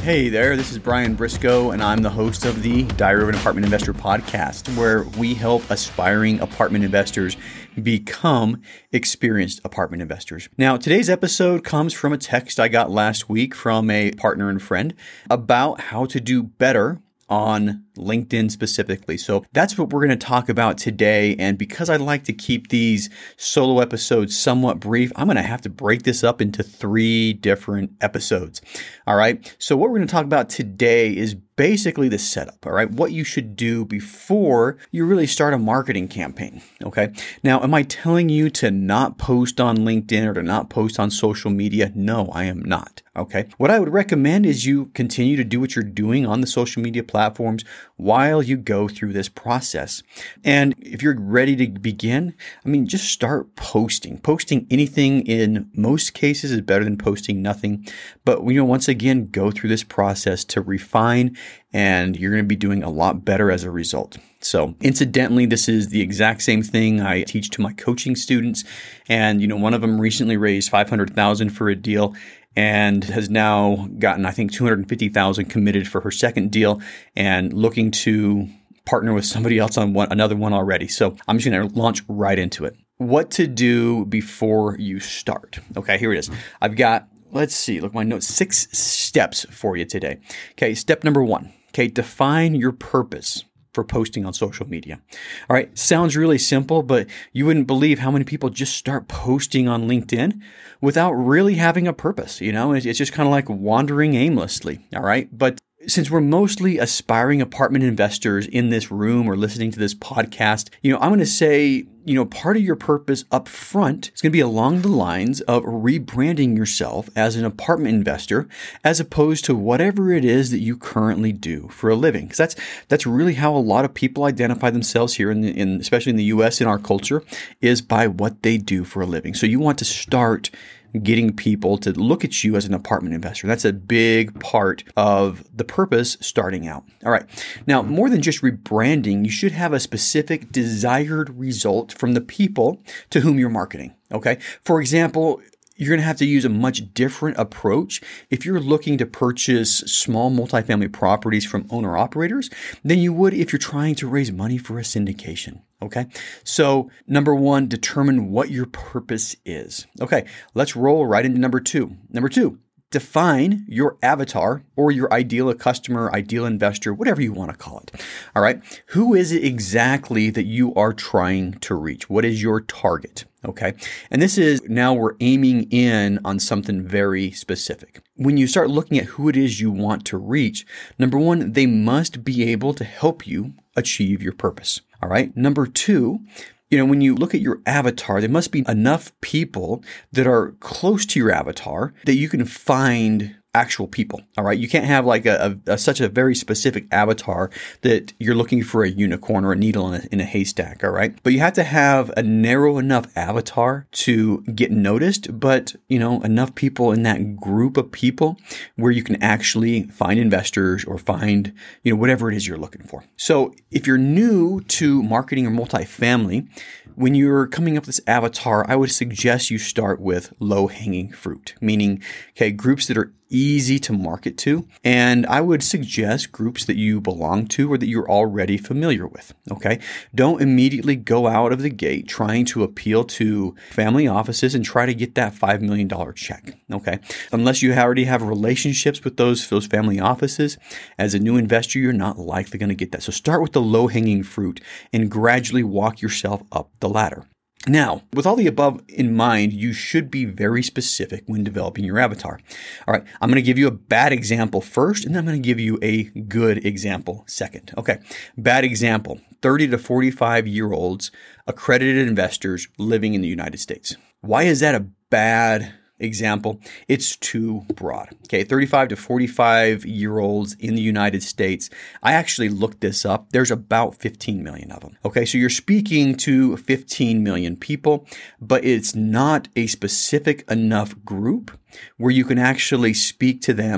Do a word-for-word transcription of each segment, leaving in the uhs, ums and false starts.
Hey there, this is Brian Briscoe, and I'm the host of the Diary of an Apartment Investor podcast, where we help aspiring apartment investors become experienced apartment investors. Now, today's episode comes from a text I got last week from a partner and friend about how to do better on LinkedIn specifically. So that's what we're going to talk about today. And because I like to keep these solo episodes somewhat brief, I'm going to have to break this up into three different episodes. All right. So what we're going to talk about today is basically the setup. All right. What you should do before you really start a marketing campaign. Okay. Now, am I telling you to not post on LinkedIn or to not post on social media? No, I am not. Okay. What I would recommend is you continue to do what you're doing on the social media platforms while you go through this process. And if you're ready to begin, I mean, just start posting. Posting anything in most cases is better than posting nothing. But, you know, once again, go through this process to refine, and you're going to be doing a lot better as a result. So incidentally, this is the exact same thing I teach to my coaching students. And, you know, one of them recently raised five hundred thousand dollars for a deal and has now gotten, I think, two hundred fifty thousand dollars committed for her second deal and looking to partner with somebody else on one, another one already. So I'm just going to launch right into it. What to do before you start. Okay, here it is. I've got, let's see, look at my notes, six steps for you today. Okay, step number one. Okay, define your purpose for posting on social media. All right, sounds really simple, but you wouldn't believe how many people just start posting on LinkedIn without really having a purpose. You know, it's just kind of like wandering aimlessly. All right, but since we're mostly aspiring apartment investors in this room or listening to this podcast, you know, I'm going to say, you know, part of your purpose up front is going to be along the lines of rebranding yourself as an apartment investor, as opposed to whatever it is that you currently do for a living. Because that's that's really how a lot of people identify themselves here, in, the, in especially in the U S, in our culture, is by what they do for a living. So you want to start getting people to look at you as an apartment investor. That's a big part of the purpose starting out. All right. Now, more than just rebranding, you should have a specific desired result from the people to whom you're marketing. Okay. For example, you're going to have to use a much different approach if you're looking to purchase small multifamily properties from owner-operators than you would if you're trying to raise money for a syndication. Okay, so number one, determine what your purpose is. Okay, let's roll right into number two. Number two, define your avatar or your ideal customer, ideal investor, whatever you want to call it. All right, who is it exactly that you are trying to reach? What is your target? Okay, and this is now we're aiming in on something very specific. When you start looking at who it is you want to reach, number one, they must be able to help you achieve your purpose. All right. Number two, you know, when you look at your avatar, there must be enough people that are close to your avatar that you can find actual people. All right. You can't have like a, a, a such a very specific avatar that you're looking for a unicorn or a needle in a, in a haystack. All right. But you have to have a narrow enough avatar to get noticed, but, you know, enough people in that group of people where you can actually find investors or find, you know, whatever it is you're looking for. So if you're new to marketing or multifamily, when you're coming up with this avatar, I would suggest you start with low-hanging fruit, meaning, okay, groups that are easy to market to. And I would suggest groups that you belong to or that you're already familiar with. Okay. Don't immediately go out of the gate trying to appeal to family offices and try to get that five million dollars check. Okay. Unless you already have relationships with those, those family offices, as a new investor, you're not likely going to get that. So start with the low hanging fruit and gradually walk yourself up the ladder. Now, with all the above in mind, you should be very specific when developing your avatar. All right, I'm going to give you a bad example first, and then I'm going to give you a good example second. Okay, bad example, thirty to forty-five year olds, accredited investors living in the United States. Why is that a bad example? It's too broad. Okay, thirty-five to forty-five year olds in the United States. I actually looked this up. There's about fifteen million of them. Okay, so you're speaking to fifteen million people, but it's not a specific enough group where you can actually speak to them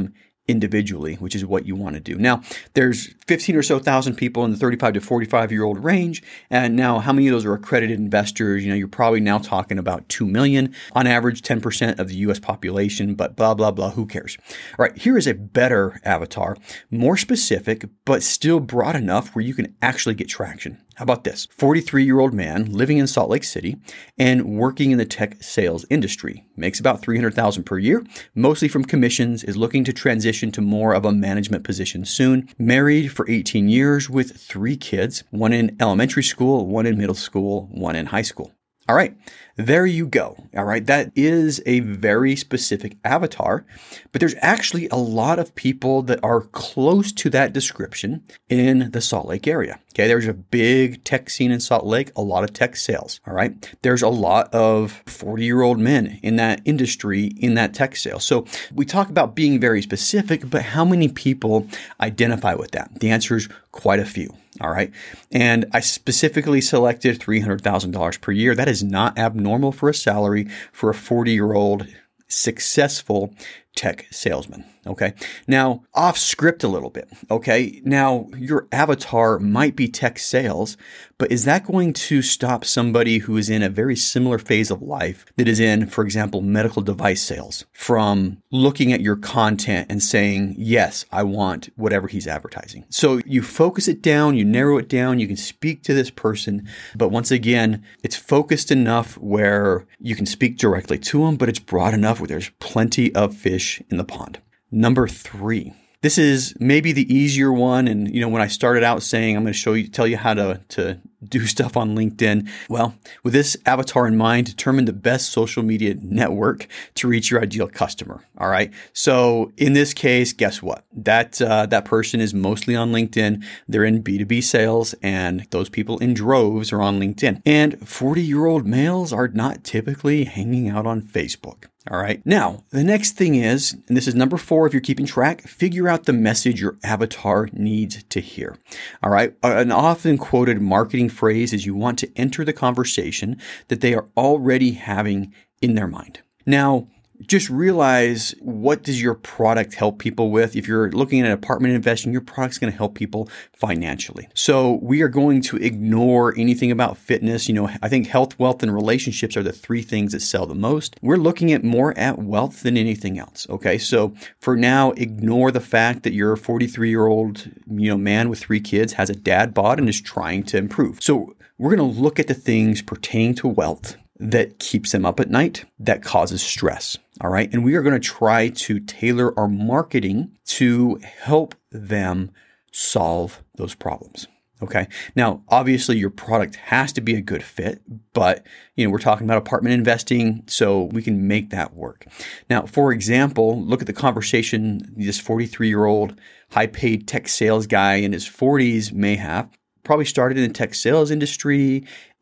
individually, which is what you want to do. Now, there's fifteen or so thousand people in the thirty-five to forty-five year old range. And now how many of those are accredited investors? You know, you're probably now talking about two million, on average ten percent of the U S population, but blah, blah, blah, who cares? All right, here is a better avatar, more specific, but still broad enough where you can actually get traction. How about this? forty-three-year-old man living in Salt Lake City and working in the tech sales industry. Makes about three hundred thousand dollars per year, mostly from commissions, is looking to transition to more of a management position soon. Married for eighteen years with three kids, one in elementary school, one in middle school, one in high school. All right, there you go. All right, that is a very specific avatar, but there's actually a lot of people that are close to that description in the Salt Lake area. Okay, there's a big tech scene in Salt Lake, a lot of tech sales. All right, there's a lot of forty-year-old men in that industry, in that tech sales. So we talk about being very specific, but how many people identify with that? The answer is quite a few. All right. And I specifically selected three hundred thousand dollars per year. That is not abnormal for a salary for a forty-year-old successful tech salesman. Okay. Now, off script a little bit. Okay. Now, your avatar might be tech sales, but is that going to stop somebody who is in a very similar phase of life that is in, for example, medical device sales from looking at your content and saying, yes, I want whatever he's advertising? So you focus it down, you narrow it down, you can speak to this person. But once again, it's focused enough where you can speak directly to them, but it's broad enough where there's plenty of fish in the pond. Number three. This is maybe the easier one. And, you know, when I started out saying I'm going to show you, tell you how to, to do stuff on LinkedIn. Well, with this avatar in mind, determine the best social media network to reach your ideal customer. All right. So in this case, guess what? That, uh, that person is mostly on LinkedIn. They're in B two B sales, and those people in droves are on LinkedIn. And forty-year-old males are not typically hanging out on Facebook. All right. Now, the next thing is, and this is number four if you're keeping track, figure out the message your avatar needs to hear. All right. An often quoted marketing phrase is you want to enter the conversation that they are already having in their mind. Now, just realize, what does your product help people with? If you're looking at apartment investing, your product's going to help people financially. So we are going to ignore anything about fitness. You know, I think health, wealth, and relationships are the three things that sell the most. We're looking at more at wealth than anything else. Okay. So for now, ignore the fact that your forty-three-year-old, you know, man with three kids has a dad bod and is trying to improve. So we're going to look at the things pertaining to wealth that keeps them up at night, that causes stress. All right. And we are going to try to tailor our marketing to help them solve those problems. Okay. Now, obviously your product has to be a good fit, but you know, we're talking about apartment investing, so we can make that work. Now, for example, look at the conversation this forty-three-year-old high-paid tech sales guy in his forties may have. Probably started in the tech sales industry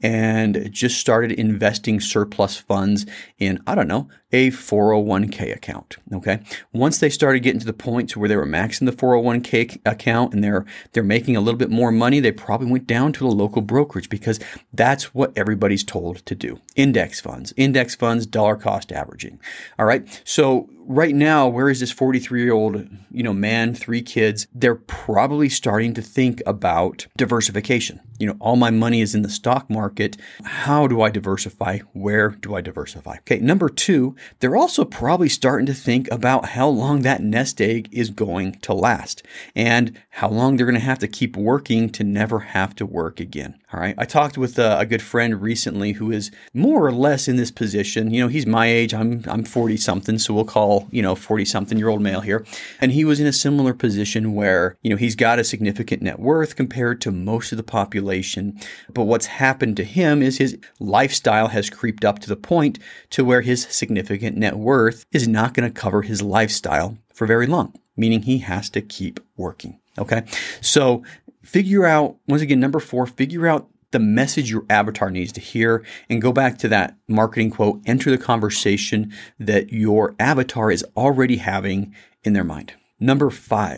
and just started investing surplus funds in, I don't know, a four oh one k account. Okay. Once they started getting to the point to where they were maxing the four oh one k account and they're, they're making a little bit more money, they probably went down to a local brokerage because that's what everybody's told to do. Index funds, index funds, dollar cost averaging. All right. So right now, where is this forty-three-year-old, you know, man, three kids? They're probably starting to think about diversification. You know, all my money is in the stock market. How do I diversify? Where do I diversify? Okay. Number two, they're also probably starting to think about how long that nest egg is going to last and how long they're going to have to keep working to never have to work again. All right. I talked with a, a good friend recently who is more or less in this position. You know, he's my age. I'm, I'm forty something. So we'll call, you know, forty something year old male here. And he was in a similar position where, you know, he's got a significant net worth compared to most of the population. But what's happened to him is his lifestyle has creeped up to the point to where his significant net worth is not going to cover his lifestyle for very long, meaning he has to keep working. Okay. So figure out, once again, number four, figure out the message your avatar needs to hear and go back to that marketing quote, enter the conversation that your avatar is already having in their mind. Number five,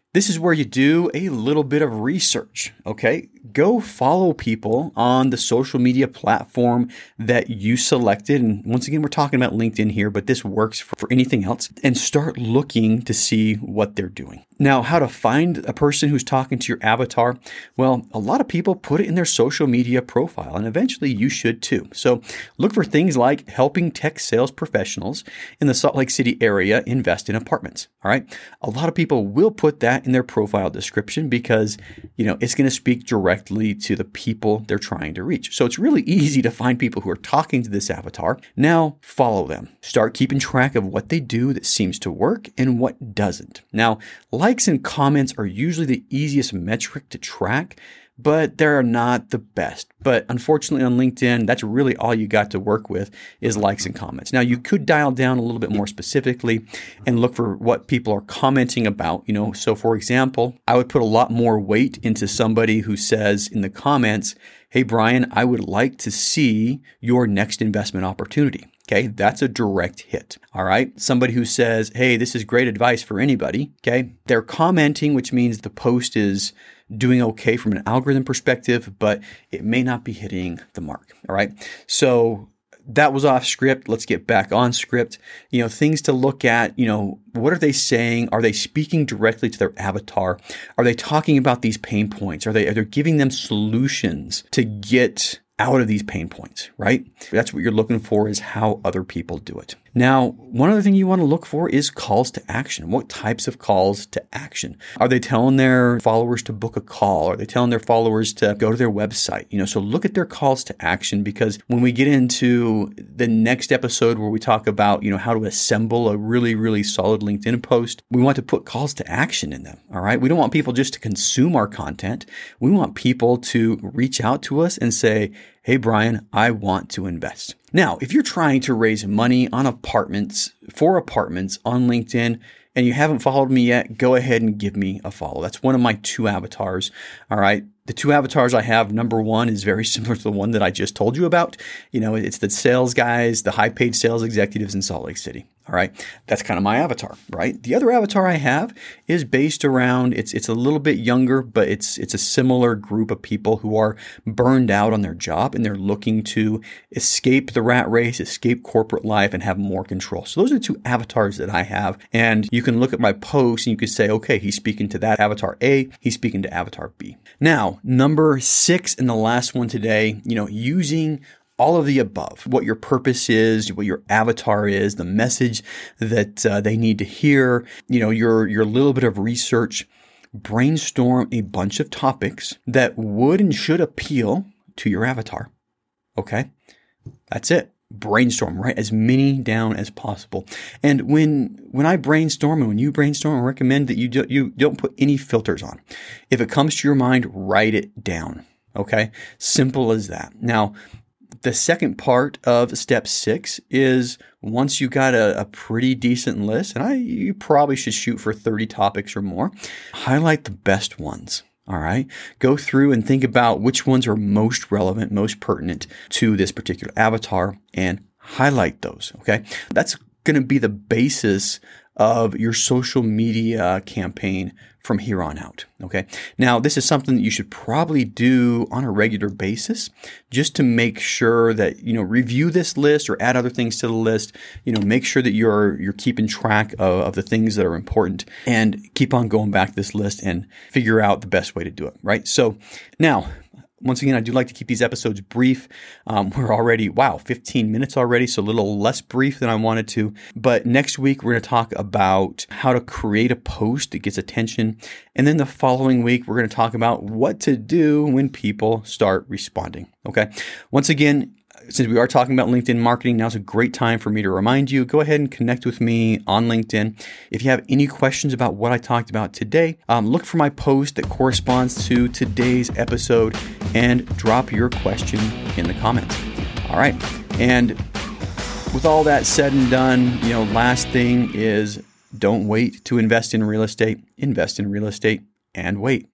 This is where you do a little bit of research, okay? Go follow people on the social media platform that you selected. And once again, we're talking about LinkedIn here, but this works for, for anything else. And start looking to see what they're doing. Now, how to find a person who's talking to your avatar? Well, a lot of people put it in their social media profile, and eventually you should too. So look for things like helping tech sales professionals in the Salt Lake City area invest in apartments. All right. A lot of people will put that in their profile description because, you know, it's going to speak directly to the people they're trying to reach. So it's really easy to find people who are talking to this avatar. Now follow them. Start keeping track of what they do that seems to work and what doesn't. Now, likes and comments are usually the easiest metric to track, but they're not the best. But unfortunately on LinkedIn, that's really all you got to work with is likes and comments. Now you could dial down a little bit more specifically and look for what people are commenting about. You know, so for example, I would put a lot more weight into somebody who says in the comments, "Hey Brian, I would like to see your next investment opportunity." Okay, that's a direct hit. All right. Somebody who says, "Hey, this is great advice for anybody." Okay, they're commenting, which means the post is doing okay from an algorithm perspective, but it may not be hitting the mark. All right. So that was off script. Let's get back on script. You know, things to look at, you know, what are they saying? Are they speaking directly to their avatar? Are they talking about these pain points? Are they, are they giving them solutions to get out of these pain points, right? That's what you're looking for, is how other people do it. Now, one other thing you want to look for is calls to action. What types of calls to action? Are they telling their followers to book a call? Are they telling their followers to go to their website? You know, so look at their calls to action, because when we get into the next episode where we talk about, you know, how to assemble a really, really solid LinkedIn post, we want to put calls to action in them. All right. We don't want people just to consume our content. We want people to reach out to us and say, "Hey, Brian, I want to invest." Now, if you're trying to raise money on apartments, for apartments on LinkedIn, and you haven't followed me yet, go ahead and give me a follow. That's one of my two avatars. All right. The two avatars I have, number one is very similar to the one that I just told you about. You know, it's the sales guys, the high paid sales executives in Salt Lake City. All right. That's kind of my avatar, right? The other avatar I have is based around, it's it's a little bit younger, but it's it's a similar group of people who are burned out on their job and they're looking to escape the rat race, escape corporate life, and have more control. So those are the two avatars that I have. And you can look at my posts and you could say, okay, he's speaking to that avatar A, he's speaking to avatar B. Now, number six and the last one today, you know, using all of the above, what your purpose is, what your avatar is, the message that uh, they need to hear, you know, your, your little bit of research, brainstorm a bunch of topics that would and should appeal to your avatar. Okay. That's it. Brainstorm, write as many down as possible. And when, when I brainstorm and when you brainstorm, I recommend that you do, you don't put any filters on. If it comes to your mind, write it down. Okay. Simple as that. Now, the second part of step six is once you got a, a pretty decent list, and I you probably should shoot for thirty topics or more, highlight the best ones. All right. Go through and think about which ones are most relevant, most pertinent to this particular avatar and highlight those. Okay. That's going to be the basis of your social media campaign from here on out. Okay. Now, this is something that you should probably do on a regular basis just to make sure that, you know, review this list or add other things to the list, you know, make sure that you're, you're keeping track of, of the things that are important and keep on going back to this list and figure out the best way to do it. Right. So now, once again, I do like to keep these episodes brief. Um, we're already, wow, fifteen minutes already, so a little less brief than I wanted to. But next week, we're going to talk about how to create a post that gets attention. And then the following week, we're going to talk about what to do when people start responding. Okay. Once again, since we are talking about LinkedIn marketing, now's a great time for me to remind you, go ahead and connect with me on LinkedIn. If you have any questions about what I talked about today, um, look for my post that corresponds to today's episode and drop your question in the comments. All right. And with all that said and done, you know, last thing is don't wait to invest in real estate. Invest in real estate and wait.